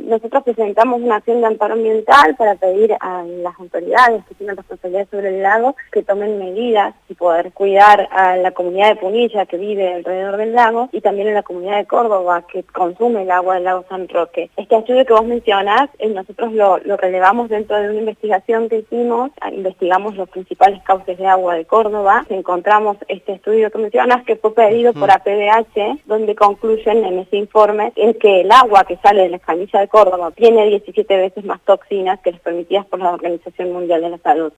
nosotros presentamos una acción de amparo ambiental para pedir a las autoridades que tienen responsabilidad sobre el lago que tomen medidas y poder cuidar a la comunidad de Punilla que vive alrededor del lago y también a la comunidad de Córdoba que consume el agua del lago San Roque. Este estudio que vos mencionás, nosotros lo relevamos dentro de una investigación que hicimos, investigamos los principales cauces de agua de Córdoba, encontramos este estudio que mencionás que fue pedido por APDH, donde concluyen en ese informe en que el agua que sale de la canilla de Córdoba tiene 17 veces más toxinas que las permitidas por la Organización Mundial de la Salud.